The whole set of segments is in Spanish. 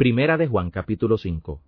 Primera de Juan capítulo 5.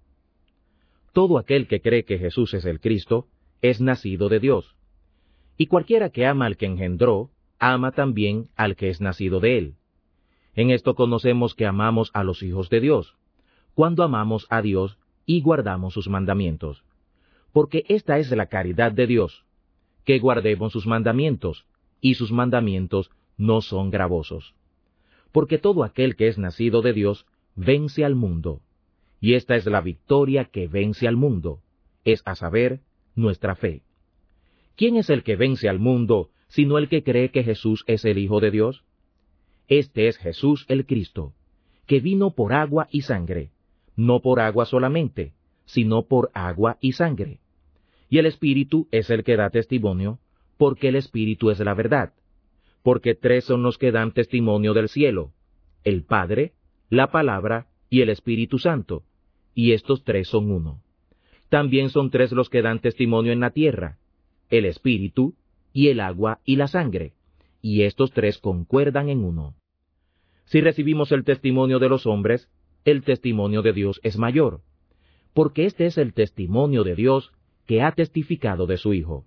Todo aquel que cree que Jesús es el Cristo, es nacido de Dios. Y cualquiera que ama al que engendró, ama también al que es nacido de él. En esto conocemos que amamos a los hijos de Dios, cuando amamos a Dios y guardamos sus mandamientos. Porque esta es la caridad de Dios, que guardemos sus mandamientos, y sus mandamientos no son gravosos. Porque todo aquel que es nacido de Dios vence al mundo. Y esta es la victoria que vence al mundo, es a saber, nuestra fe. ¿Quién es el que vence al mundo, sino el que cree que Jesús es el Hijo de Dios? Este es Jesús el Cristo, que vino por agua y sangre, no por agua solamente, sino por agua y sangre. Y el Espíritu es el que da testimonio, porque el Espíritu es la verdad. Porque tres son los que dan testimonio del cielo: el Padre, la Palabra y el Espíritu Santo, y estos tres son uno. También son tres los que dan testimonio en la tierra: el Espíritu, y el agua y la sangre, y estos tres concuerdan en uno. Si recibimos el testimonio de los hombres, el testimonio de Dios es mayor, porque este es el testimonio de Dios que ha testificado de su Hijo.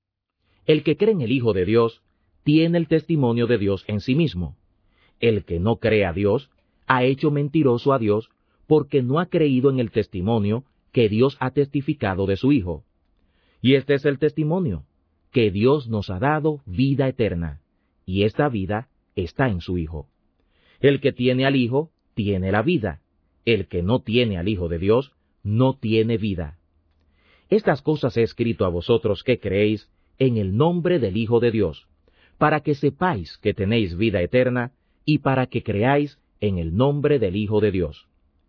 El que cree en el Hijo de Dios tiene el testimonio de Dios en sí mismo. El que no cree a Dios ha hecho mentiroso a Dios, porque no ha creído en el testimonio que Dios ha testificado de su Hijo. Y este es el testimonio, que Dios nos ha dado vida eterna, y esta vida está en su Hijo. El que tiene al Hijo tiene la vida. El que no tiene al Hijo de Dios no tiene vida. Estas cosas he escrito a vosotros que creéis en el nombre del Hijo de Dios, para que sepáis que tenéis vida eterna, y para que creáis en el nombre del Hijo de Dios.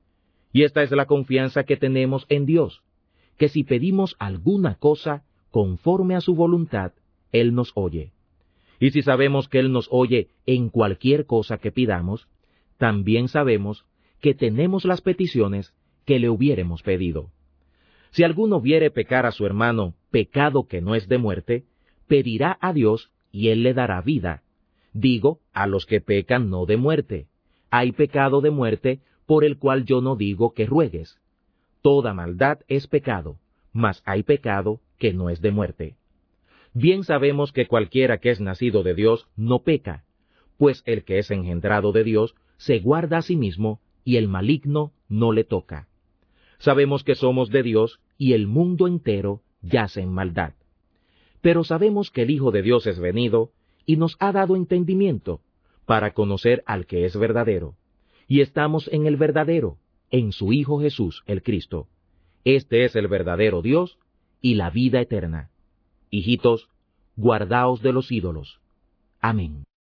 Y esta es la confianza que tenemos en Dios, que si pedimos alguna cosa conforme a su voluntad, Él nos oye. Y si sabemos que Él nos oye en cualquier cosa que pidamos, también sabemos que tenemos las peticiones que le hubiéremos pedido. Si alguno viere pecar a su hermano pecado que no es de muerte, pedirá a Dios y Él le dará vida. Digo, a los que pecan no de muerte. Hay pecado de muerte por el cual yo no digo que ruegues. Toda maldad es pecado, mas hay pecado que no es de muerte. Bien sabemos que cualquiera que es nacido de Dios no peca, pues el que es engendrado de Dios se guarda a sí mismo, y el maligno no le toca. Sabemos que somos de Dios, y el mundo entero yace en maldad. Pero sabemos que el Hijo de Dios es venido, y nos ha dado entendimiento, para conocer al que es verdadero. Y estamos en el verdadero, en su Hijo Jesús el Cristo. Este es el verdadero Dios y la vida eterna. Hijitos, guardaos de los ídolos. Amén.